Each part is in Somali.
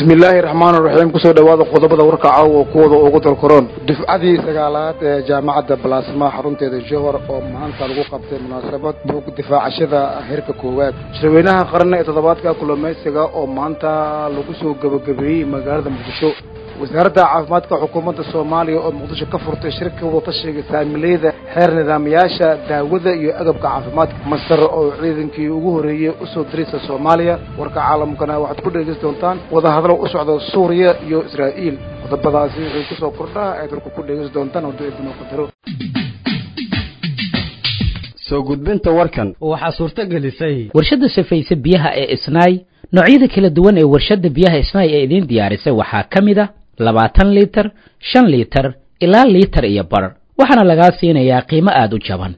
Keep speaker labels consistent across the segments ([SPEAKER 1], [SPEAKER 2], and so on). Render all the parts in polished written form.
[SPEAKER 1] بسم الله الرحمن الرحيم كسو دواده قodobada warka caawa kuwada ugu dalkoron difcadii sagaalaad ee jaamacadda Balaasma xarunteeda Jowhar oo maanta lagu qabtay munaasabad buug difaacashada heerka koowaad shirweynaha qaran ee toddobaadka kulmaysiga oo maanta lagu soo gabagabeeyay magaalada Muqdisho wasaaradda caafimaadka xukuumadda Soomaaliya oo Muqdisho ka furtay shirka wada tashiga saamileeda xeer nidaamyaasha daawada iyo agabka caafimaadka masar oo ciidankii ugu horeeyay u soo diraysa Soomaaliya warka caalamkana waxaad ku dhageysan doontaan wada hadal u socda Suuriya iyo Israa'iil qodobadaasi waxay ku soo kordhaa ay dalku ku dhageysan doontaan oo dib qadaro
[SPEAKER 2] soo gudbinta warkan
[SPEAKER 3] waxa suurta gelisay
[SPEAKER 4] warshada safaysa biyaha ee Isnaay noocyada kala duwan ee warshada biyaha Isnaay ee idin diyaarisay waxa kamid ah 20 litir 5 litir ilaa litir iyo bar waxaana laga siinayaa qiimo aad u jaban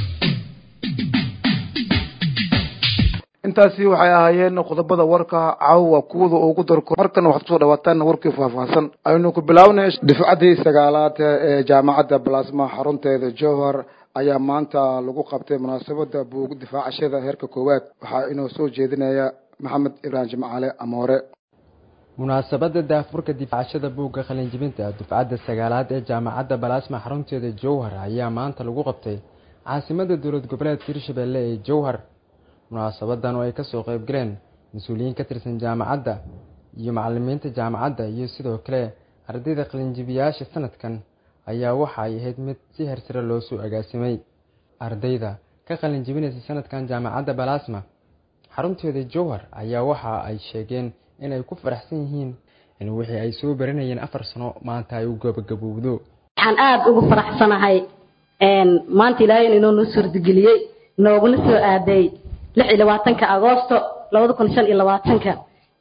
[SPEAKER 1] intaasi waxay ahaayeen qodobada warka caawa kuwada ugu darko markan waxaad soo dhawaataan warkii faahfaahsan aynu ku bilaabnay difcadii sagaalaad ee jaamacadda Balaasma xarunteeda Jowhar ayaa maanta lagu qabtay munaasabada buug difaacashada heerka koowaad waxa inoo soo jeedinaya Maxamed Ibrahim Jamaale Amoore
[SPEAKER 5] munaasabada daafurka difaacashada buugga qalinjibinta dufcadda sagaalaad ee jaamacadda Balaasma xarunteeda Jowhar ayaa maanta lagu qabtay caasimadda dowlad goboleedka Hirshabelle ee Jowhar munaasabadan oo ay ka soo qayb galeen mas'uuliyiin ka tirsan jaamacadda iyo macallimiinta jaamacadda iyo sidoo kale ardayda qalinjibiyaasha sanadkan ayaa waxa ay ahayd mid si heersare loo soo agaasimay ardayda ka qalinjibinaysa sanadkan jaamacadda Balaasma xarunteeda Jowhar ayaa waxa ay sheegeen inay ku faraxsan yihiin in wixii ay soo baranayeen 4 sano maanta ay u gabagabowdo
[SPEAKER 6] waxaan aad ugu faraxsanahay maanta Ilaahay inuu noo suurtageliyay nooguna soo aaday 26 Agoosto 2025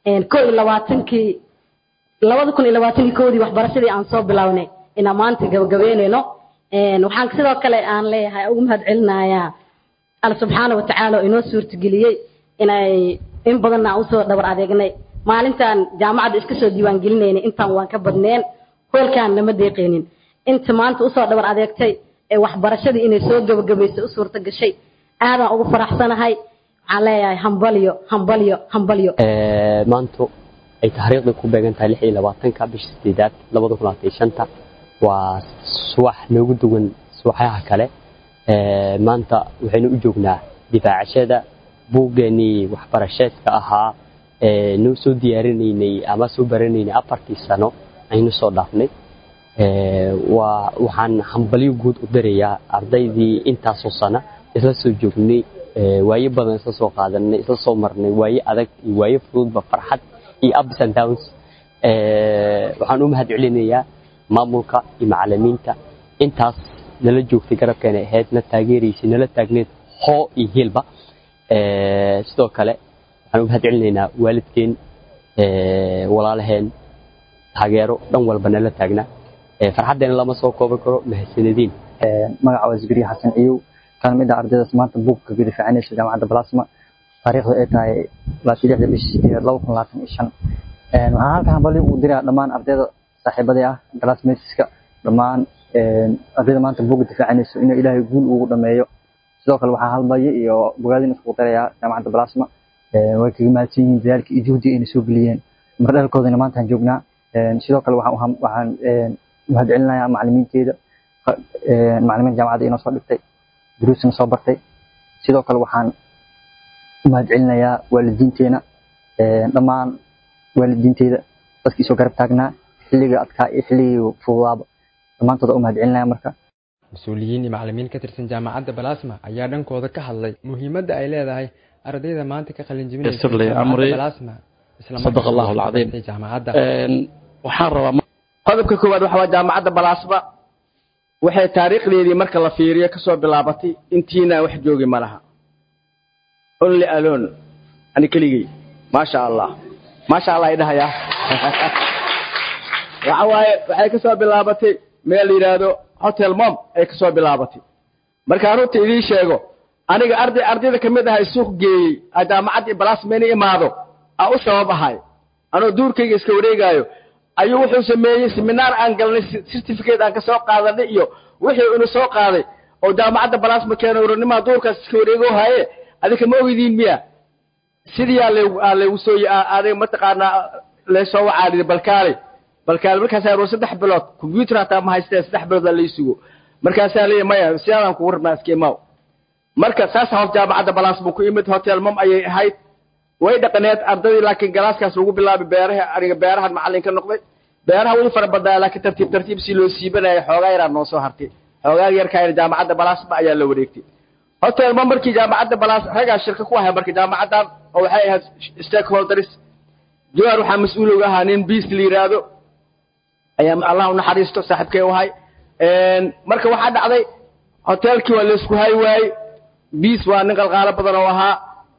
[SPEAKER 6] 2020 waxbarashadii aan soo bilawnay in maanta gabagabeynayno waxaan sidoo kale aan leeyahay ugu mahadcelinayaa Allah subhanahu wa ta'ala inoo suurtageliyay inay in badan aan soo dhabar adeegnay maalintan jaamacadda iska soo diiwaan gelinayna intaan waan ka badneen hoolkaan lama deeqeenin inta maanta u soo dhabar adeegtay ee waxbarashadii inay soo gabagabeysay u suurta gashay aadan ugu faraxsanahay waxaan leeyahay hambalyo
[SPEAKER 7] maanta ay taariikhda ku beegan tahay 26 bisha 8 2025 waa subax noogu duwan subaxaha kale maanta waxaynu u joognaa difaacashada buuggeeni waxbarasheedka ahaa noo soo diyaarinaynay ama soo baranaynay 4 sano aynu soo dhaafnay waxaan hambalyo guud u dirayaa ardaydii intaas oo sano isla soo joognay waayo badan isla soo qaadanay isla soo marnay waayo adag iyo waayo fududba farxad iyo ups and downs waxaan u mahadcelinayaa maamulka iyo macallimiinta intaas nala joogtay garabkeena ahayd na taageeraysay nala taagneed hoo iyo hilba sidoo kale waxaan u mahadcelinaynaa waalidkeen walaalaheen taageero dhan walba nala taagna farxadeena lama soo koobi karo mahadsanidin
[SPEAKER 8] magaca waa Zikriya Xasan Ciyow kan mid ah ardayda maanta buugga ka difaacaysa jaamacadda Balaasma taariikhdu ay tahay 26 bishii 2025 waxaan halkaan bali u diraa dhammaan ardayda saaxiibada ah classmateska dhammaan ardayda maanta buugga difaacaysa inuu Ilaahay guul ugu dhameeyo sidoo kale waxaan halbayo iyo bogaadin isku darayaa jaamacadda Balaasma way kaga mahadsan yihiin dadaalka iyo juhdiga ay soo geliyeen mardalkoodana maanta aan joognaa sidoo kale waxaan mahadcelinayaa macallimiinteeda macallimiin jaamacadda inoo soo dhigtay duruusna soo bartay sidoo kale waxaan mahadcelinayaa waalidiinteena dhammaan waalidiinteeda dadkii soo garab taagnaa xilliga adkaa iyo xilliga fududaaba dhammaantood u mahadcelinayaa marka
[SPEAKER 5] mas'uuliyiin iyo macallimiin ka tirsan jaamacadda Balaasma ayaa dhankooda ka hadlay muhiimadda ay leedahay ardayda maanta ka qalin jibinaysa Balaasma isla
[SPEAKER 9] صدق الله العظيم
[SPEAKER 5] jaamacadda
[SPEAKER 9] waxaan rabaa qodobka koowaad waxa waa jaamacadda Balaasma waxay taariikhdeedii marka la fiiriyo ka soo bilaabatay intiina wax joogi ma laha only alone ani kaligay ma sha Allah idahaya waxay ka soo bilaabatay meel yiraahdo hotel mom ay ka soo bilaabatay marka runtii idin sheego aniga ardayda kamid ah suuq geeyay jaamacadda Balaasma inay imaado u sababahay anoo duurkayga iska wareegayo ayuu wuxuu sameeyay seminar aan galnay certificate aan ka soo qaadanay iyo wixii uu soo qaaday oo jaamacadda Balaasma keenay urinima duurkaas iska wareego haye adika ma ogdiin miya sidii alle u soo aaday mataqaana leesoo wacaaliyay balkaali markaas ay 3 bilood computer hata ma haystay 3 bilood la isugo markaas ay leeyahay maya sidaan ku warnaa iskiimaw marka saas hoof jaamacadda Balaasma ku imid hotel mom ayay ahayd way dhaqaneed ardayda laakiin galaaskaas ugu bilaabay beeraha macalinka noqday beeraha wali fara badan laakiin tartiib si loo siibanay xoogaa yar noo soo hartay xoogaa yar ka jaamacadda Balaasma ayaa la wareegtay hotel mom markii jaamacadda Balaasma raga shirka ku ahay markii jaamacadda oo waxay ahayd stakeholders jawar waxa mas'uul uga ahaa nin biis liiraado ayaa Allah u naxariisto saaxiibkay u hay marka waxa dhacday hotelkii waa la isku hay waay biis waa nin qalqaalo badan oo ahaa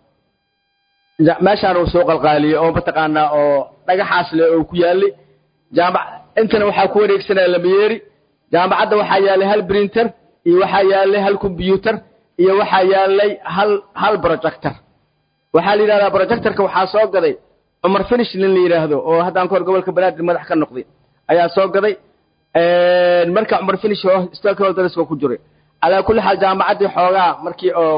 [SPEAKER 9] meeshaan uu soo qalqaaliyo oo bataqaana oo dhagaxaas leh oo ku yaali jaamac intana waxa ku wareegsanaa Lameeri jaamacadda waxa yaalay hal printer iyo waxa yaalay hal computer iyo waxa yaalay hal projector waxa la yiraahdaa projectorka waxa soo gaday Umar Finish nin la yiraahdo oo hadaan kor gobolka Banaadir madax ka noqday ayaa soo gaday marka Umar Finish oo stakeholders ku jiray ala kulli hal jaamacadii xoogaa markii oo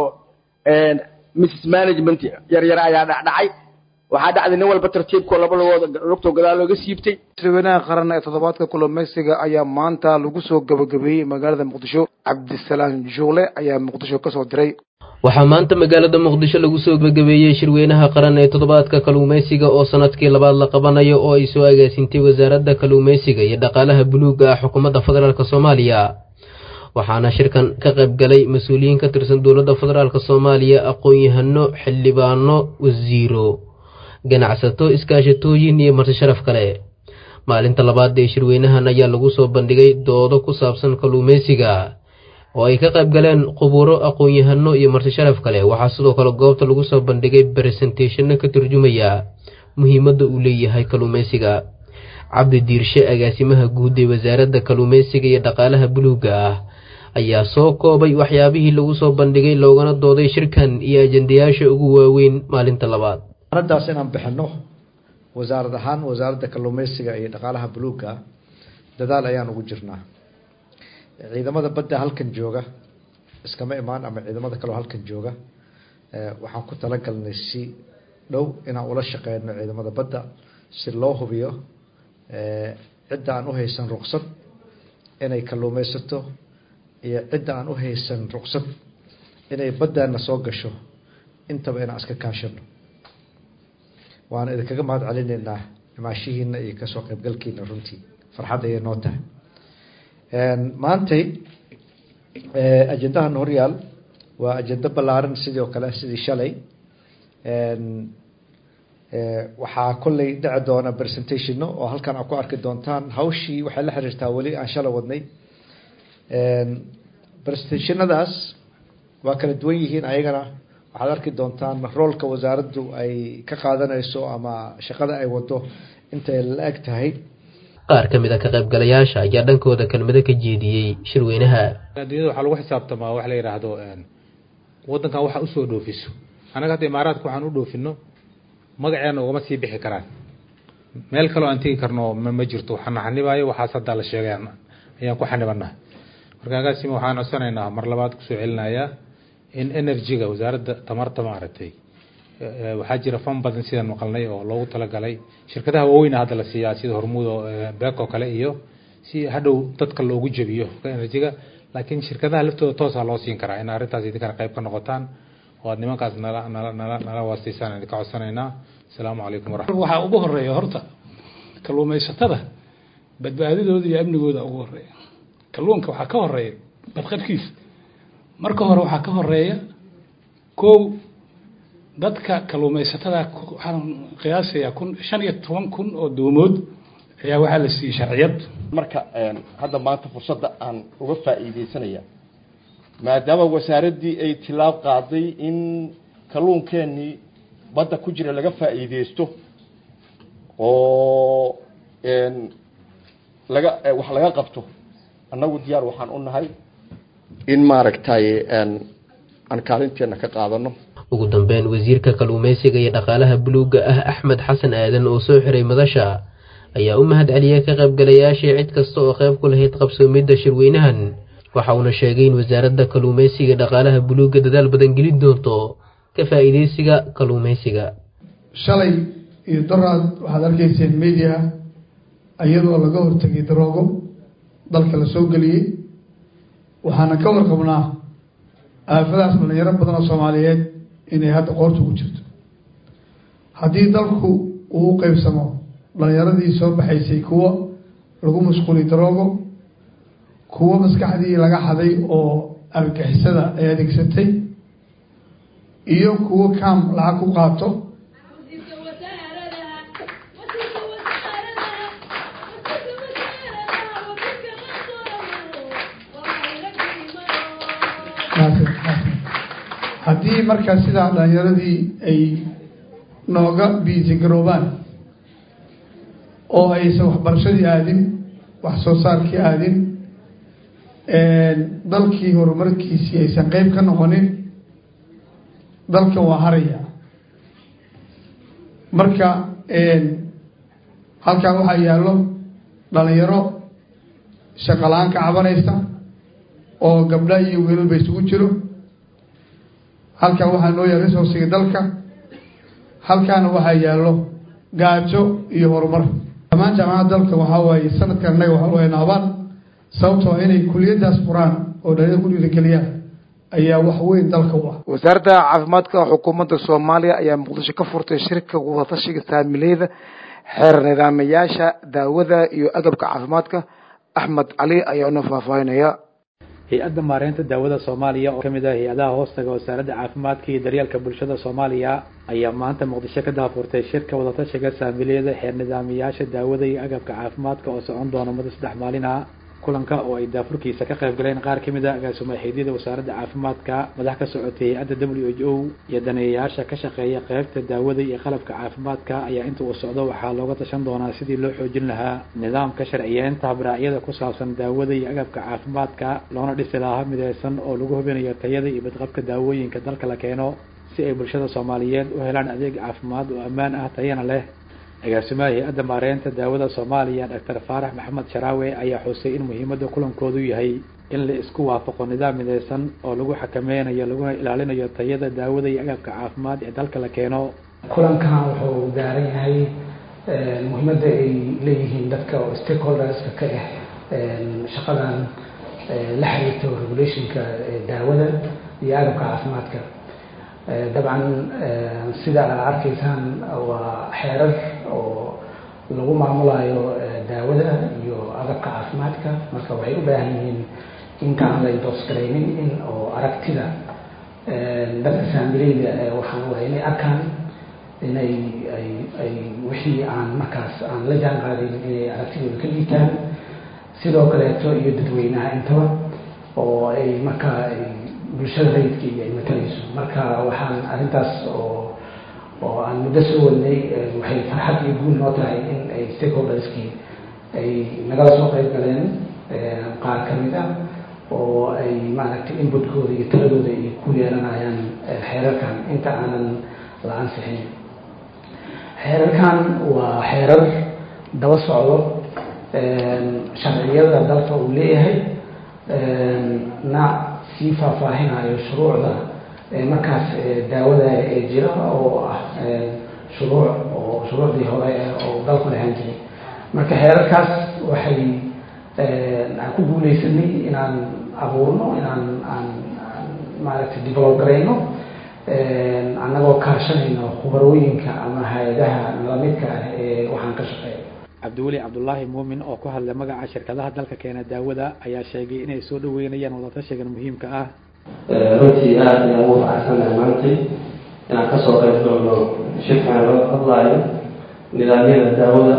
[SPEAKER 9] Mrs Management yar ayaa dhacay waxa dhacday nin walba tartiibko laba lugto gadaal looga siibtay
[SPEAKER 1] shirweynaha qaran ee toddobaadka kalluumaysiga ayaa maanta lagu soo gabagabeeyay magaalada Muqdisho Cabdisalaam Joole ayaa Muqdisho ka soo diray
[SPEAKER 3] waxaa maanta magaalada Muqdisho lagu soo gabagabeeyay shirweynaha qaran ee toddobaadka kalluumaysiga oo sanadkii labaad la qabanayo oo ay soo agaasintay wasaaradda kalluumaysiga iyo dhaqaalaha buluuga ah xukuumadda federaalka Soomaaliya waxaana shirkan ka qayb galay mas'uuliyiin ka tirsan dawladda federaalka Soomaaliya aqoon-yahano xildhibaano wasiiro ganacsato iskaashatooyin iyo marti sharaf kale maalinta labaad ee shirweynahan ayaa lagu soo bandhigay doodo ku saabsan kalluumaysiga oo ay ka qayb galeen khuburo aqoon-yahano iyo marti sharaf kale waxaa sidoo kale goobta lagu soo bandhigay presentation ka turjumaya muhiimadda uu leeyahay kalluumaysiga Cabdi Diirshe agaasimaha guud ee wasaaradda kalluumaysiga iyo dhaqaalaha buluuga ah ayaa soo koobay waxyaabihii lagu soo bandhigay loogana dooday shirkan iyo ajandayaasha ugu waaweyn maalinta labaad
[SPEAKER 10] arrintaas inaan bixino wasaaradda kalluumaysiga iyo dhaqaalaha buluuga dadaal ayaan ugu jirnaa ciidamada badda halkan jooga iskama imaan ama ciidamada kale halkan jooga waxaan ku talagalnay si dhow inaan ula shaqeyno ciidamada badda si loo hubiyo cidda aan u haysan ruqsad inay kalluumaysato iyo cidda aan u haysan ruqsad inay baddaana soo gasho intaba inaan iska kaashano waan idinkaga mahad celinaynaa imaashihiina iyo kasoo qaybgalkiina runtii farxad ayay noo tahay maantay ajendahan horyaal waa ajenda ballaaran sidoo kale sidii shalay waxaa kolley dhici doona presentationno oo halkan aad ku arki doontaan hawshii waxay la xiriirtaa weli aan shalay wadnay presentationadaas waa kala duwan yihiin ayagana waxaad arki doontaan roolka wasaaraddu ay ka qaadanayso ama shaqada ay wado intay la eg tahay
[SPEAKER 3] qaar ka mid ah ka qaybgalayaasha ayaa dhankooda kelmado ka jeediyey shirweynaha
[SPEAKER 11] adduunyada waxaa lagu xisaabtamaa wax la yiraahdo wadankan waxa u soo dhoofiso anaga hadda imaaraadka waxaan u dhoofino magaceena ugama sii bixi karaan meel kale oo aan tegi karno ma jirto waxaan xanibaayo waxaas hadda la sheegay ayaan ku xanibanahay marka agaasimo waxaan codsanaynaa mar labaad ku soo celinayaa in energy-ga wasaaradda tamarta maaragtay waxaa jira fan badan sidaan maqalnay oo loogu talagalay shirkadaha waaweyn hadda la siiyaa sida Hormuud oo Beeko kale iyo si hadhow dadka loogu jabiyo energy-ga laakiin shirkadaha laftooda toos ah loo siin karaa in arrintaas idinka qayb ka noqotaan oo aad nimankaas nala waasiisaan idinka codsanaynaa assalaamu calaykum
[SPEAKER 12] waxaa ugu horeeya horta kalluumaysatada badbaadadooda iyo amnigooda ugu horeeya kalluunka waxaa ka horeeya badqabkiisa marka hore waxaa ka horeeya kow dadka kalluumaysatada waxaan qiyaasayaa 15,000 oo doomood ayaa waxaa la siiyey sharciyad
[SPEAKER 13] marka hadda maanta fursadda aan uga faa'iideysanaya maadaama wasaaraddii ay tilaab qaaday in kalluunkeenii badda ku jira laga faa'iideysto oo wax laga qabto annagu diyaar waxaan u nahay in maaragtay aan kaalinteena ka qaadano
[SPEAKER 3] ugu dambeyn wasiirka kalluumaysiga iyo dhaqaalaha buluuga ah Axmed Xasan Aadan oo soo xiray madasha ayaa u mahad celiyay ka qaybgalayaasha cid kasta oo qayb ku lahayd qabsoomidda shirweynahan waxa uu sheegay in wasaaradda kalluumaysiga iyo dhaqaalaha buluuga dadaal badan gelin doonto ka faa'iideysiga kalluumaysiga
[SPEAKER 10] shalay
[SPEAKER 14] iyo daraad waxaad arkayseen media iyadoo laga hortegay daroogo dalka la soo geliyey waxaana ka warqabnaa aafadaas dhalinyaro badan oo soomaaliyeed inay hadda qoorta ugu jirto haddii dalku uu u qeybsamo dhalinyaradii soo baxaysay kuwo lagu mashquulay daroogo kuwo maskaxdii laga xaday oo argixisada ay adeegsatay iyo kuwo kaam lacag ku qaato haddii markaa sidaa dhalinyaradii ay nooga biisi garoobaan oo aysan waxbarashadii aadin wax soo saarkii aadin dalkii horumarkiisii aysan qeyb ka noqonin dalkan waa haraya marka halkan waxaa yaallo dhalinyaro shaqo la-aan ka cabanaysa oo gabdha iyo wiilalba isugu jiro halkan waxaa noo yaal resourciga dalka halkaana waxaa yaallo gaajo iyo horumar dhammaan jaamacadda dalka waxaa waaye sanadkan innaga waxaa loo naabaan sababtoo inay kuliyadaas furaan oo dhalinyada ku dhiirigeliyaan ayaa wax weyn dalka u ah
[SPEAKER 1] wasaaradda caafimaadka xukuumadda soomaaliya ayaa muqdisho ka furtay shirka wadatashiga saamileyda xeer nidaamayaasha daawada iyo agabka caafimaadka axmed cali ayaa una faahfaahinaya
[SPEAKER 15] hay-adda maareynta daawada soomaaliya oo kamid ah hay-adaha hoostaga wasaaradda caafimaadka iyo daryeelka bulshada soomaaliya ayaa maanta muqdisho ka daafurtay shirka wadatashiga saamileyda xeer nidaamayaasha daawada iyo agabka caafimaadka oo socon doona muddo 3 maalin ah kulanka oo ay daafurkiisa ka qayb galeen qaar kamid ah agaasimaha wasaaradda caafimaadka madax ka socotay hay-adda WHO iyo daneeyayaasha ka shaqeeya qaybta daawada iyo qalabka caafimaadka ayaa inta uu socdo waxaa looga tashan doonaa sidii loo xoojin lahaa nidaamka sharciyeynta habraacyada ku saabsan daawada iyo agabka caafimaadka loona dhisi lahaa mideysan oo lagu hubinayo tayada iyo badqabka daawooyinka dalka la keeno si ay bulshada Soomaaliyeed u helaan adeeg caafimaad oo ammaan ah tayana leh agaasimaha hay-adda maareynta daawada Soomaaliya Dr. Faarax Maxamed Sharaawe ayaa xusay in muhiimadda kulankoodu yahay in la isku waafaqo nidaam mideysan oo lagu xakameynayo laguna ilaalinayo tayada daawada iyo agabka caafimaad ee dalka la keeno
[SPEAKER 16] kulankan wuxuu gaaran yahay muhiimadda ay leeyihiin dadka stakeholderska ka ah shaqadan la xiriirta regulationka daawada iyo agabka caafimaadka dabcan sida aad arkaysaan waa xeerar oo lagu maamulayo daawada iyo agabka caafimaadka marka waxay u baahan yihiin intaan la doosgaraynin in oo aragtida dadka saamileyda waxaan waa inay arkaan inay ay wixii aan markaas aan la jaan qaadin inay aragtidooda ka liitaan sidoo kaleeto iyo dadweynaha intaba oo ay markaa bulshada rayidka iyo ay matalayso marka waxaan arrintaas oo aan muddo soo wadnay waxay farxad iyo guul noo tahay in ay stakeholderskii ay nagala soo qayb galeen qaar ka mid ah oo ay maaragtay inputkooda iyo taladooda ay ku yeelanayaan xeerarkan inta aanan la ansixin xeerarkan waa xeerar daba socdo sharciyada dalka uu leeyahay na sii faahfaahinayo shuruucda markaas daawada ee jira oo ah shuruucdii hore oo dalku lahaan jiray marka xeerarkaas waxay aan ku guuleysanay inaan abuurno inaan maaragtay develop garayno annagoo kaashanayno khubarooyinka ama hay-adaha nalamidka ah ee waxaan ka shaqeeya
[SPEAKER 15] cabdiweli cabdullaahi muumin oo ku hadlay magaca shirkadaha dalka keena daawada ayaa sheegay inay soo dhaweynayaan wadatashigan muhiimka ah
[SPEAKER 17] runtii aad ayaan ugu faraxsanahay maantay inaan kasoo qayb galno shirkan loo hadlaayo nidaamyada daawada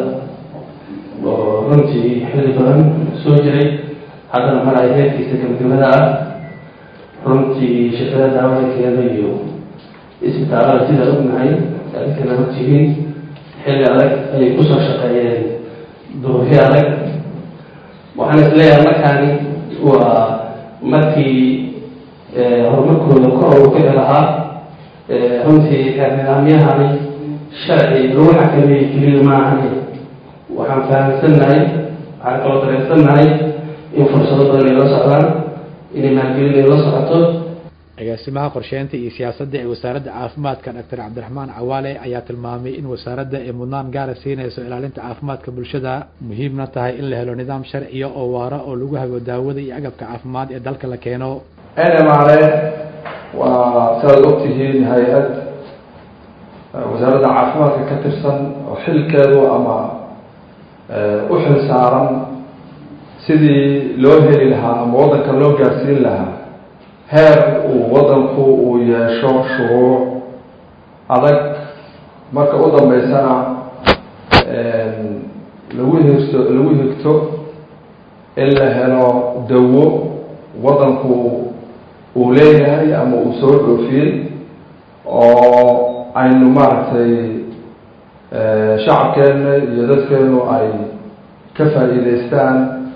[SPEAKER 17] oo runtii xilli badan soo jiray haddana maraya heerkiisa gabagabada ah runtii shirkada daawada keena iyo isbitaalada sidaa ognahay adinkana hortihiin xilli adag ayay kusoo shaqeeyeen duruufyo adag waxaan isleeyahay markaani waa markii horumarkooda kor ugu kici lahaa runtii xeer nidaamyahani sharci lagu xakameeyey keliya maahani waxaan fahamsannahay waxaan kaloo dareensannahay in fursado badan ay la socdaan inay maalgelin ay la socoto
[SPEAKER 15] agaasimaha qorsheynta iyo siyaasadda ee wasaaradda caafimaadka Dr. Cabdiraxmaan Cawaale ayaa tilmaamay in wasaaradda ay mudnaan gaar ah siinayso ilaalinta caafimaadka bulshada muhiimna tahay in la helo nidaam sharci oo waara oo lagu hago daawada iyo agabka caafimaad ee dalka la keeno.
[SPEAKER 18] NMRA waa sidaad ogtihiin hay-ad wasaaradda caafimaadka ka tirsan oo xilkeedu ama u xil saaran sidii loo heli lahaa ama waddanka loo gaarsiin lahaa heer uu waddanku uu yeesho shuruuc adag marka u dambeysana lagu higto in la helo dawo waddanku uu leeyahay ama uu soo dhoofiyey oo aynu maaragtay shacabkeena iyo dadkeenu ay ka faa'iidaystaan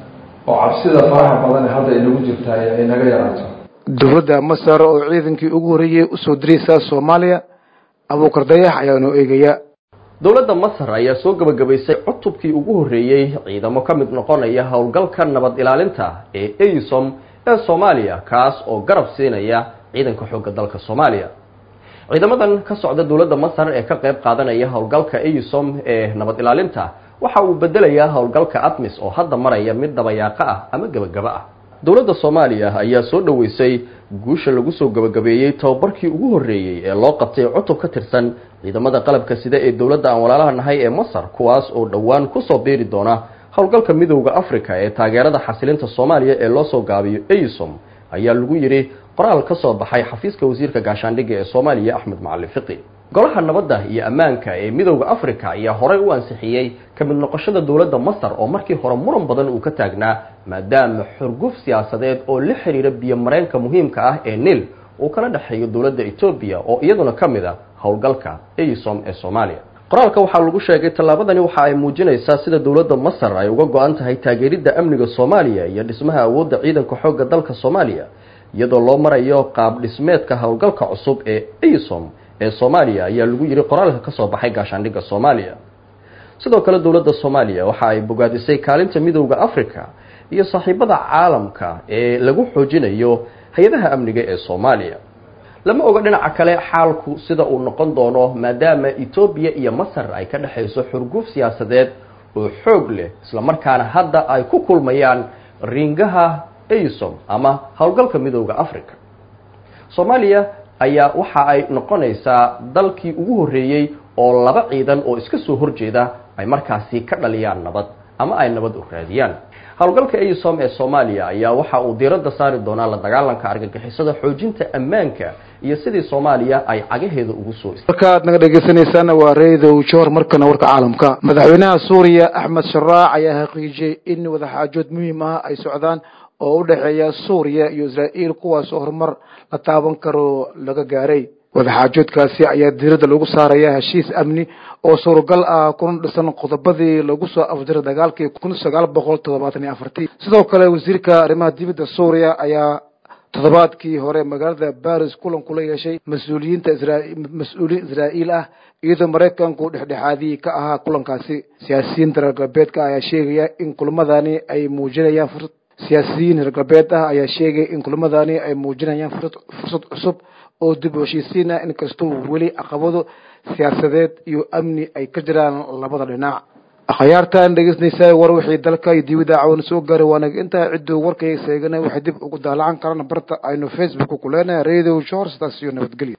[SPEAKER 18] oo cabsida faraha badan ee hadda inagu jirtaay ay naga yaraato.
[SPEAKER 1] dowladda Masar oo ciidankii ugu horeeyay u soo diraysa Soomaaliya Abuukar Dayax ayaa noo eegaya.
[SPEAKER 19] dowladda Masar ayaa soo gabagabaysay cutubkii ugu horeeyay ciidamo ka mid noqonaya howlgalka nabad ilaalinta ee AYSOM ee Soomaaliya kaas oo garab siinaya ciidanka xoogga dalka Soomaaliya. ciidamadan ka socda dowladda Masar ee ka qayb qaadanaya howlgalka AYSOM ee nabad ilaalinta waxa uu bedelayaa howlgalka ATMIS oo hadda maraya mid dabayaaqa ah ama gabagaba ah. dowladda Soomaaliya ayaa soo dhaweysay guusha lagu soo gabagabeeyay tababarkii ugu horeeyay ee loo qabtay cutub ka tirsan ciidamada qalabka sida ee dowladda aan walaalaha nahay ee Masar kuwaas oo dhawaan ku soo beeri doona howlgalka midowga Afrika ee taageerada xasilinta Soomaaliya ee loo soo gaabiyo AYSOM ayaa lagu yiri qoraal ka soo baxay xafiiska wasiirka gaashaandhigga ee Soomaaliya Axmed Macalin Fiqi. golaha nabadda iyo ammaanka ee midowga Afrika ayaa horey u ansixiyay ka mid noqoshada dowladda Masar oo markii hore muran badan uu ka taagnaa maadaama xurguf siyaasadeed oo la xiriira biyo mareenka muhiimka ah ee Nil uu kala dhaxeeyo dowladda Ethiopia oo iyaduna ka mid ah howlgalka AYSOM ee Soomaaliya. qoraalka waxaa lagu sheegay tallaabadani waxa ay muujinaysaa sida dowladda Masar ay uga go'an tahay taageeridda amniga Soomaaliya iyo dhismaha awoodda ciidanka xoogga dalka Soomaaliya iyadoo loo marayo qaab dhismeedka howlgalka cusub ee AYSOM ee Soomaaliya ayaa lagu yiri qoraalka ka soo baxay gaashaandhigga Soomaaliya. sidoo kale dowladda Soomaaliya waxa ay bogaadisay kaalinta midowga Afrika iyo saaxiibada caalamka ee lagu xoojinayo hay'adaha amniga ee Soomaaliya. lama oga dhinaca kale xaalku sida uu noqon doono maadaama Ethiopia iyo Masar ay ka dhaxayso xurguf siyaasadeed oo xoog leh isla markaana hadda ay ku kulmayaan ringaha AYSOM ama howlgalka midowga Afrika. Soomaaliya ayaa waxa ay noqonaysaa dalkii ugu horeeyay oo laba ciidan oo iska soo horjeeda ay markaasi ka dhaliyaan nabad ama ay nabad u raadiyaan. howlgalka AYSOM ee Soomaaliya ayaa waxa uu diiradda saari doonaa la dagaalanka argagixisada, xoojinta ammaanka iyo sidii Soomaaliya ay cagaheeda ugu soo
[SPEAKER 1] markaad naga dhageysanaysaan waa reedow joor markana warka caalamka. madaxweynaha Suuriya Axmed Sharaac ayaa xaqiijiyay in wada xaajood muhiim ah ay socdaan oo u dhaxeeya Suuriya iyo Israa'iil kuwaas oo horumar la taaban karo laga gaaray. wadaxaajoodkaasi ayaa diiradda lagu saarayaa heshiis amni oo suuragal ah kuna dhisan qodobadii lagu soo afjaray dagaalkii 1974. sidoo kale wasiirka arrimaha dibadda Suuriya ayaa toddobaadkii hore magaalada Paris kulan kula yeeshay mas'uuliyiin Israa'iil ah iyadoo Mareykanku dhexdhexaadii ka ahaa kulankaasi. siyaasiyiinta reer galbeedka ayaa sheegaya in kulamadani ay muujinayaan fursad cusub oo dib u heshiisiin ah inkastoo weli caqabado siyaasadeed iyo amni ay ka jiraan labada dhinac. akhyaartan dhageysanaysay war wixii dalka iyo dibadda caawin soo gaaray waana inta ciddu warkay seegana waxay dib ugu daalacan karaan barta aynu Facebook ku leenahay Radio Shores taasiyo nabadgelyo.